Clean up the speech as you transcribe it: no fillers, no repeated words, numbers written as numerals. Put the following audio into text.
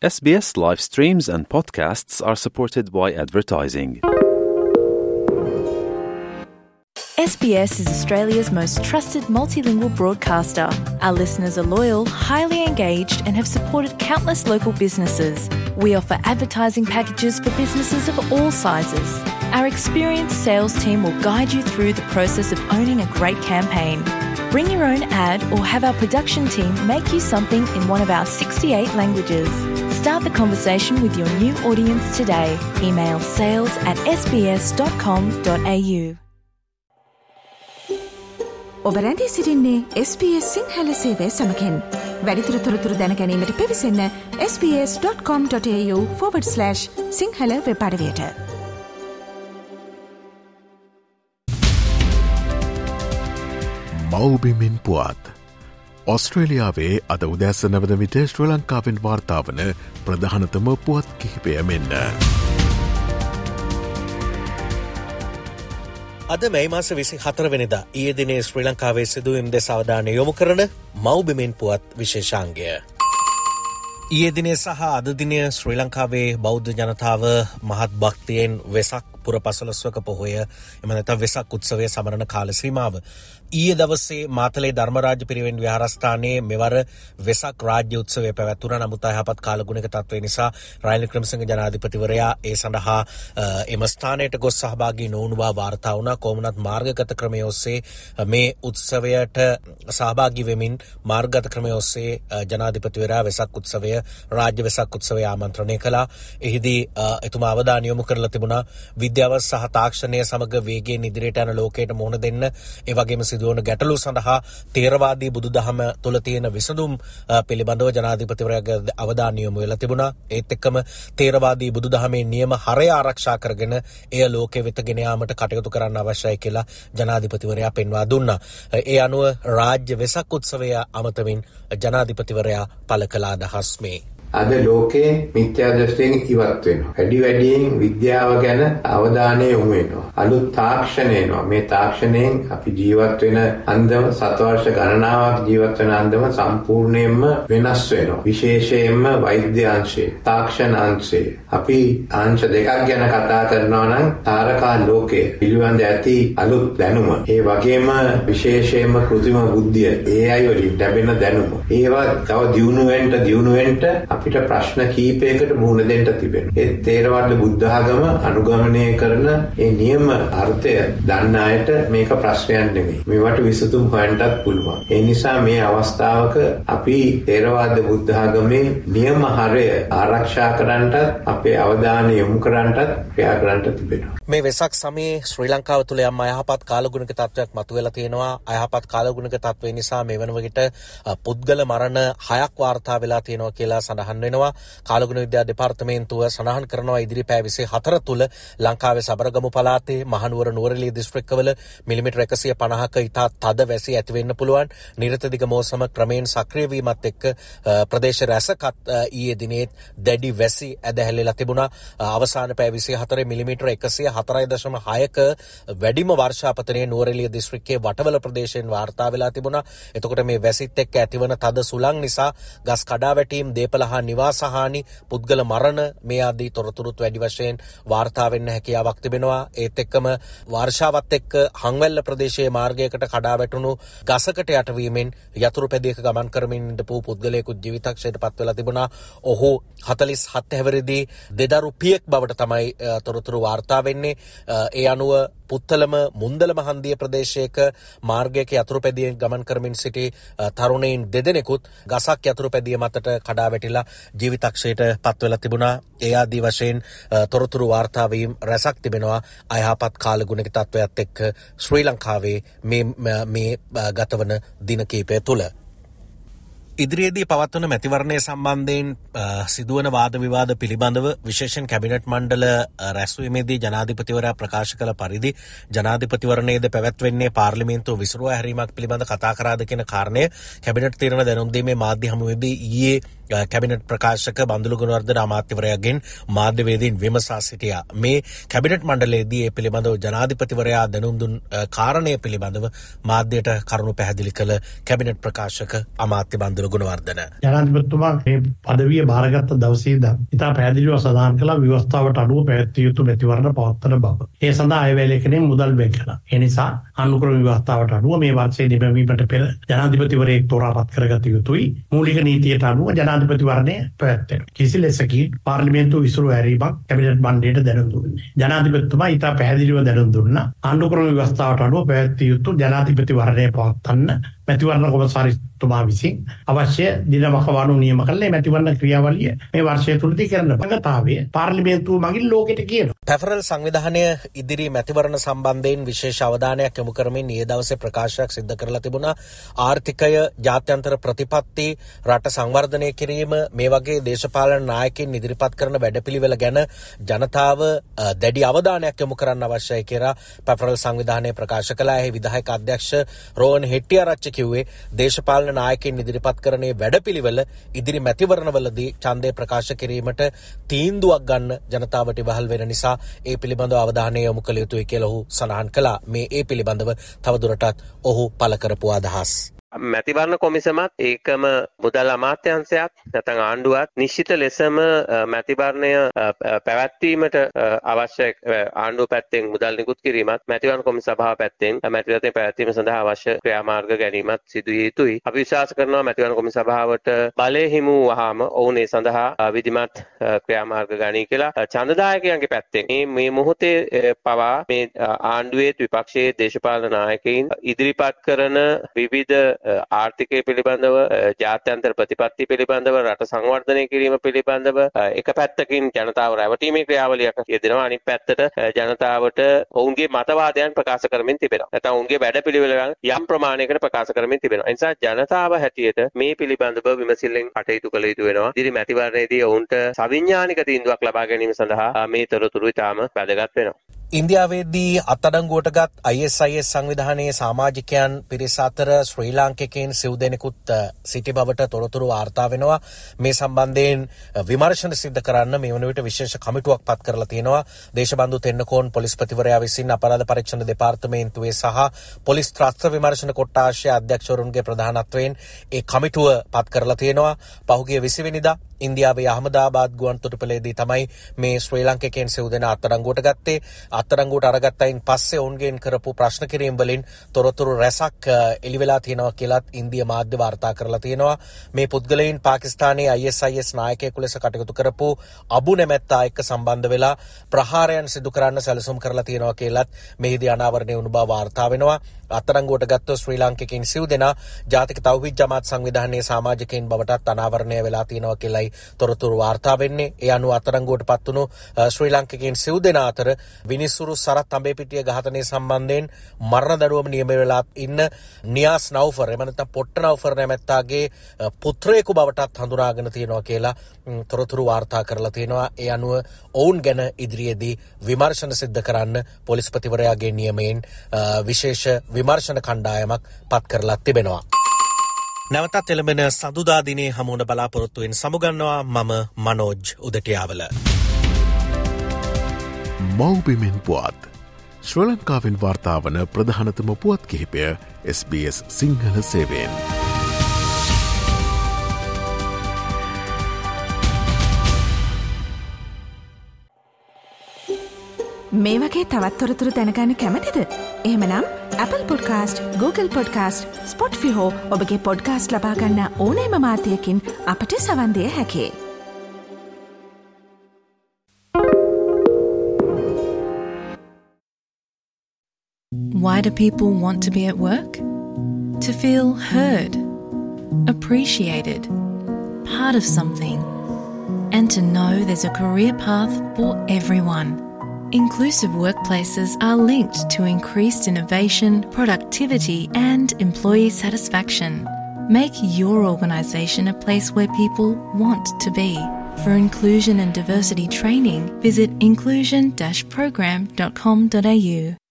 SBS live streams and podcasts are supported by advertising. SBS is Australia's most trusted multilingual broadcaster. Our listeners are loyal, highly engaged and have supported countless local businesses. We offer advertising packages for businesses of all sizes. Our experienced sales team will guide you through the process of owning a great campaign. Bring your own ad or have our production team make you something in one of our 68 languages. Start the conversation with your new audience today. Email sales@sbs.com.au. ඔබ රැඳී සිටින්නේ SBS Sinhala සේවය සමගින්. වැඩිදුර තොරතුරු දැන ගැනීමට පිවිසන්න sbs.com.au/සිංහල web අඩවියට. මව්බිමින් පුවත් ඔස්ට්‍රේලියාවේ අද උදැස්ස නවද විට ශ්‍රී ලංකාවෙන් වාර්තාවන ප්‍රධානතම පුවත් කිහිපය මෙන්න. අද මැයි මාස 24 වෙනිදා ඊයේ දිනේ ශ්‍රී ලංකාවේ සිදුවීම් දෙස අවධානය යොමු කරන මව්බිමින් පුවත් විශේෂාංගය. ඊයේ දිනේ සහ අද දිනය ශ්‍රී ලංකාවේ බෞද්ධ ජනතාව මහත් භක්තියෙන් වෙසක් පුර පසළොස්වක පොහොය එම නැත්නම් වෙසක් උත්සවය සමරන කාල සීමාව ඊයේ දවසේ මාතලේ ධර්මරාජ පිරිවෙන් විහාරස්ථානයේ මෙවර වෙසක් රාජ්‍ය උත්සවය පැවැත්වුණා. නමුත් අයහපත් කාලගුණික තත්ත්වය නිසා රනිල් වික්‍රමසිංහ ජනාධිපතිවරයා ඒ සඳහා එම ස්ථානයට ගොස් සහභාගී නොවුණු බව වාර්තා වුණා. කොමුණත් මාර්ගගත ක්‍රමයේ ඔස්සේ මේ උත්සවයට සහභාගී වෙමින් මාර්ගගත ක්‍රමයේ ඔස්සේ ජනාධිපතිවරයා වෙසක් උත්සවය රාජ්‍ය වෙසක් උත්සවය ආමන්ත්‍රණය කළා. එහිදී එතුමා අවධානය යොමු කරලා තිබුණා විද්‍යාව සහ තාක්ෂණය සමග වේගයෙන් ඉදිරියට යන ලෝකයට මුහුණ දෙන්න, ඒ වගේම සිදුවන ගැටලු සඳහා තේරවාදී බුදුදහම තුළ තියෙන විසඳුම් පිළිබඳව ජනාධිපතිවරයාගේ අවධානය යොමු වෙලා තිබුණා. ඒත් එක්කම තේරවාදී බුදුදහමේ නියම හරය ආරක්ෂා කරගෙන එය ලෝකෙ වෙත ගෙන යාමට කටයුතු කරන්න අවශ්‍යයි කියලා ජනාධිපතිවරයා පෙන්වා දුන්නා. ඒ අනුව රාජ්‍ය වෙසක් උත්සවය අමතමින් ජනාධිපතිවරයා පළ කළ අදහස් මේ. අද ලෝකේ මිත්‍යා දෘෂ්ටියෙන් ඉවත් වෙනවා. වැඩියෙන් විද්‍යාව ගැන අවධානය යොමු වෙනවා. අලුත් තාක්ෂණය එනවා. මේ තාක්ෂණයෙන් අපි ජීවත් වෙන අන්දම සතවර්ෂ ගණනාවක් ජීවත් වෙන අන්දම සම්පූර්ණයෙන්ම වෙනස් වෙනවා. විශේෂයෙන්ම වෛද්‍ය අංශය, තාක්ෂණ අංශය. අපි අංශ දෙකක් ගැන කතා කරනවා නම් තාරකා ලෝකයේ පිළිබඳ ඇති අලුත් දැනුම, ඒ වගේම විශේෂයෙන්ම කෘත්‍රිම බුද්ධිය, AI වලින් ලැබෙන දැනුම. ඒවා තව දියුණු වෙන්න අපිට ප්‍රශ්න කීපයකට මුහුණ දෙන්න තිබෙනවා. ඒ තේරවාද බුද්ධ ආගම අනුගමනය කරන ඒ නියම අර්ථය දන්න අයට මේක ප්‍රශ්නයක් නෙමෙයි. මේවට විසඳුම් හොයන්නත් පුළුවන්. ඒ නිසා මේ අවස්ථාවක අපි තේරවාද බුද්ධ ආගමේ නියම හරය ආරක්ෂා කරන්නත් අපේ අවධානය යොමු කරන්නත් ක්‍රියා කරන්නත් තිබෙනවා. මේ වෙසක් සමයේ ශ්‍රී ලංකාව තුළ යම් අයහපත් කාලගුණික තත්ත්වයක් මතුවලා තියෙනවා. අයහපත් කාලගුණික තත්ත්වය නිසා මේ වන විට පුද්ගල මරණ 6ක් වාර්තා වෙලා තියෙනවා කියලා සඳහන් වෙනවා. කාලගුණ විද්‍යා දෙපාර්තමේන්තුව සඳහන් කරනවා ඉදිරි පැය 24 තුළ ලංකාවේ සබරගමු පළාතේ, මහනුවර නුවරඑළිය දිස්ත්‍රික්කවල මිලිමීටර් 150ක ඉතා තද වැසි ඇති වෙන්න පුළුවන්. නිරත දිග මෝසම ක්‍රමයෙන් සක්‍රිය වීමත් එක්ක ප්‍රදේශ රැසකත් ඊයේ දිනේ දැඩි වැසි ඇදහැල්ලලා තිබුණා. අවසාන පැය 24 මිලිමීටර් 104.6ක වැඩිම වර්ෂාපතනය නුවරඑළිය දිස්ත්‍රික්කයේ වටවල ප්‍රදේශයෙන් වාර්තා වෙලා තිබුණා. එතකොට මේ වැසිත් එක්ක ඇතිවන තද සුළං නිසා ගස් කඩා වැටීම්, දේපල හා නිවාසහානි, පුද්ගල මරණ මේ ආදී තොරතුරුත් වැඩි වශයෙන් වාර්තා වෙන්න හැකියාවක් තිබෙනවා. ඒත් එක්කම වර්ෂාවත් එක්ක හංවැල්ල ප්‍රදේශයේ මාර්ගයකට කඩා වැටුණු ගසකට යටවීමෙන් යතුරු පැදියක ගමන් කරමින් ඉඳපු පුද්ගලයෙකු ජීවිතක්ෂයට පත් වෙලා තිබුණා. ඔහු 47 හැවිරිදි දෙදරු පියෙක් බවට තමයි තොරතුරු වාර්තා වෙන්නේ. ඒ අනුව පුත්තලම මුන්දලම හන්දිය ප්‍රදේශයක මාර්ගයක යතුරු පැදියෙන් ගමන් කරමින් සිටි තරුණයින් දෙදෙනෙකුත් ගසක් යතුරු පැදිය මතට කඩා වැටිලා ජීවිතක්ෂයට පත් වෙලා තිබුණා. ඒ ආදී වශයෙන් තොරතුරු වාර්තා වීම රැසක් තිබෙනවා අයහපත් කාලගුණික තත්ත්වයක් එක්ක ශ්‍රී ලංකාවේ මේ ගතවන දින කිහිපය තුළ. ඉදිරියේදී පවත්වන මැතිවරණය සම්බන්ධයෙන් සිදුවන වාද විවාද පිළිබඳව විශේෂයෙන් කැබිනට් මණ්ඩල රැස්වීමේදී ජනාධිපතිවරයා ප්‍රකාශ කළ පරිදි ජනාධිපතිවරණයේද පැවැත්වෙන්නේ පාර්ලිමේන්තුව විසිරුවා හැරීමක් පිළිබඳ කතා කරාද කියන කාරණය කැබිනට් තීරණ දැනුම් දීමේ මාධ්‍ය හමුවේදී ඊයේ කැබිනට් ප්‍රකාශක බන්දුලු ගුණවර්ධන අමාත්‍යවරයාගෙන් මාධ්‍යවේදීන් විමසා සිටියා. මේ කැබිනට් මණ්ඩලයේදී ඒ පිළිබඳව ජනාධිපතිවරයා දැනුම් දුන් කාරණය පිළිබඳව මාධ්‍යයට කරුණු පැහැදිලි කළ කැබිනට් ප්‍රකාශක අමාත්‍ය බන්දුලු බදුල ගුණවර්ධන. ජනාධිපතිතුමා මේ පදවිය භාරගත් දවසේ ඉඳන් ඉතා පැහැදිලිව සඳහන් කළා ව්‍යවස්ථාවට අනුව පැවැත්විය යුතු මැතිවරණ පවත්වන බව. ඒ සඳහා අයවැයේකෙන් මුදල් වෙන් කළා. ඒ නිසා අනුක්‍රම ව්‍යවස්ථාවට අනුව මේ වර්ෂයේ නිමවීමට පෙර ජනාධිපතිවරයෙක් තෝරාපත් කරගත යුතුයි. මූලික නීතියට අනුව ජනාධිපතිවරණය පැවැත්වෙනවා. කිසි ලෙසකින් පාර්ලිමේන්තුව විසිරු හැරීමක් කැබිනට් මණ්ඩලයට දැනුම් දුන්නේ. ජනාධිපතිතුමා ඉතා පැහැදිලිව දැනුම් දුන්නා. අනුක්‍රම ව්‍යවස්ථාවට අනුව පැවැත්විය යුතු ජනාධිපතිවරණය පවත්වන්න මැතිවරණ කොමසාරිස්තුමා විසින් අවශ්‍ය දිනවකවානු නියම කළේ මැතිවරණ ක්‍රියාවලිය මේ වර්ෂය තුලදී කරන බංගතාවය පාර්ලිමේන්තුව මගින් ලෝකෙට කියනවා. පැෆරල් සංවිධානය ඉදිරි මැතිවරණ සම්බන්ධයෙන් විශේෂ අවධානයක් යොමු කරමින් ඊයේ දවසේ ප්‍රකාශයක් සිදු කරලා තිබුණා. ආර්ථිකය, ජාත්‍යන්තර ප්‍රතිපත්ති, රට සංවර්ධනය කිරීම මේ වගේ දේශපාලන නායකයින් ඉදිරිපත් කරන වැඩපිළිවෙල ගැන ජනතාව දැඩි අවධානයක් යොමු කරන්න අවශ්‍යයි කියලා පැෆරල් සංවිධානය ප්‍රකාශ කළා. එහි විධායක අධ්‍යක්ෂ රෝහන් හෙට්ටිආරච්චි කිව්වේ දේශපාලන නායකයින් ඉදිරිපත් කරන වැඩපිළිවෙල ඉදිරි මැතිවරණවලදී ඡන්දය ප්‍රකාශ කිරීමට තීන්දුවක් ගන්න ජනතාවට ඉවහල් වෙන නිසා ඒ පිළිබඳව අවධානය යොමු කළ යුතුයි කියලා ඔහු සඳහන් කළා. මේ ඒ පිළිබඳව තවදුරටත් ඔහු පළ කරපු අදහස්. මැතිවරණ කොමිසමත් ඒකම මුදල් අමාත්‍යාංශයක් නැත්නම් ආණ්ඩුවත් නිශ්චිත ලෙසම මැතිවරණය පැවැත්වීමට අවශ්‍ය ආණ්ඩුව පැත්තෙන් මුදල් නිකුත් කිරීමත් මැතිවරණ කොමිසම සභාව පැත්තෙන් මැතිවරණය පැවැත්වීම සඳහා අවශ්‍ය ක්‍රියාමාර්ග ගැනීමත් සිදු විය යුතුයි. අපි විශ්වාස කරනවා මැතිවරණ කොමිසම සභාවට බලය හිමි වුවහම ඔවුන් ඒ සඳහා විධිමත් ක්‍රියාමාර්ග ගනී කියලා ඡන්දදායකයන්ගේ පැත්තෙන් මේ මොහොතේ පවා මේ ආණ්ඩුවේ විපක්ෂයේ දේශපාලන නායකයින් ඉදිරිපත් කරන විවිධ ආර්ථිකය පිළිබඳව, ජාත්‍යන්තර ප්‍රතිපත්ති පිළිබඳව, රට සංවර්ධනය කිරීම පිළිබඳව එක පැත්තකින් ජනතාව රැවටීමේ ක්‍රියාවලියක් යෙදෙනවා. අනිත් පැත්තට ජනතාවට ඔවුන්ගේ මතවාදයන් ප්‍රකාශ කරමින් තිබෙනවා. නැත්නම් ඔවුන්ගේ වැඩපිළිවෙල යම් ප්‍රමාණයකට ප්‍රකාශ කරමින් තිබෙනවා. ඒ නිසා ජනතාව හැටියට මේ පිළිබඳව විමසිල්ලෙන් කටයුතු කළ යුතු වෙනවා. ඉදිරි මැතිවරණයේදී ඔවුන්ට සවිඥානික තීන්දුවක් ලබා ගැනීම සඳහා මේ තොරතුරු ඉතාම වැදගත් වෙනවා. ඉන්දියාවේදී අත්අඩංගුවටගත් ISIS සංවිධානයේ සමාජිකයන් පිරිස අතර ශ්‍රී ලාංකිකයන් සිව් දෙනෙකුත් සිටි බවට තොරතුරු වාර්තා වෙනවා. මේ සම්බන්ධයෙන් විමර්ශන සිද්ධ කරන්න මේ වන විට විශේෂ කමිටුවක් පත් කරලා තියෙනවා. දේශබන්දු තෙන්නකෝන් පොලිස්පතිවරයා විසින් අපරාධ පරීක්ෂණ දෙපාර්තමේන්තුවේ සහ පොලිස් ත්‍රස්ත විමර්ශන කොට්ටාශයේ අධ්‍යක්ෂවරුන්ගේ ප්‍රධානත්වයෙන් ඒ කමිටුව පත් කරලා තියෙනවා. පහුගිය 20 වෙනිදා ඉන්දියාවේ අහමදාබාද් ගුවන්තොටුපළේදී තමයි මේ ශ්‍රී ලාංකිකයන් සිව් දෙනා අත්අඩංගුවට ගත්තේ. අත්අඩංගුවට අරගත්තයින් පස්සේ ඔවුන්ගෙන් කරපු ප්‍රශ්න කිරීම වලින් තොරතුරු රැසක් එළි වෙලා තියෙනවා කියලාත් ඉන්දියා මාධ්‍ය වාර්තා කරලා තියෙනවා. මේ පුද්ගලයන් පාකිස්තානයේ ISIS නායකයෙකු ලෙස කටයුතු කරපු අබු නැමැත්තා එක්ක සම්බන්ධ වෙලා ප්‍රහාරයන් සිදු කරන්න සැලසුම් කරලා තියෙනවා කියලාත් මෙහිදී අනාවරණය වුණ බව වාර්තා වෙනවා. අත්අඩංගුවට ගත්ත ශ්‍රී ලාංකිකයන් සිව් දෙනා ජාතික තෞහිද් ජමාත් සංවිධානයේ සමාජිකයින් බවටත් අනාවරණය වෙලා තියෙනවා කියලායි තොරතුරු වාර්තා වෙන්නේ. ඒ අනුව අත්අඩංගුවට පත් වුණු ශ්‍රී ලාංකිකයන් සිව් දෙනා අතර විනිසුරු සරත් අඹේපිටිය ඝාතනය සම්බන්ධයෙන් මරණ දඬුවම නියම වෙලා ඉන්න නියාස් නවුෆර් එම නැත්නම් පොට්ට නවුෆර් නැමැත්තාගේ පුත්‍රයෙකු බවටත් හඳුනාගෙන තියෙනවා කියලා තොරතුරු වාර්තා කරලා තියෙනවා. ඒ අනුව ඔවුන් ගැන ඉදිරියේදී විමර්ශන සිද්ධ කරන්න පොලිස්පතිවරයාගේ නියමයෙන් විශේෂ විමර්ශන කණ්ඩායමක් පත් කරලා තිබෙනවා. නැවතත් එළඹෙන සඳුදා දිනේ හමුවන බලාපොරොත්තුවෙන් සමුගන්නවා මම මනෝජ් උදටියාවල. මව්බිමෙන් පුවත් ශ්‍රී ලංකාවෙන් වාර්තාවන ප්‍රධානතම පුවත් කිහිපය SBS සිංහල සේවයෙන්. මේ වගේ තවත් තොරතුරු දැනගන්න කැමතිද? එහෙමනම් Apple Podcast, Google Podcast, Spotify හෝ ඔබගේ පොඩ්කාස්ට් ලබා ගන්න ඕනෑම මාධ්‍යයකින් අපට සවන් දිය හැකියි. Why do people want to be at work? To feel heard, appreciated, part of something, and to know there's a career path for everyone. Inclusive workplaces are linked to increased innovation, productivity, and employee satisfaction. Make your organisation a place where people want to be. For inclusion and diversity training, visit inclusion-program.com.au.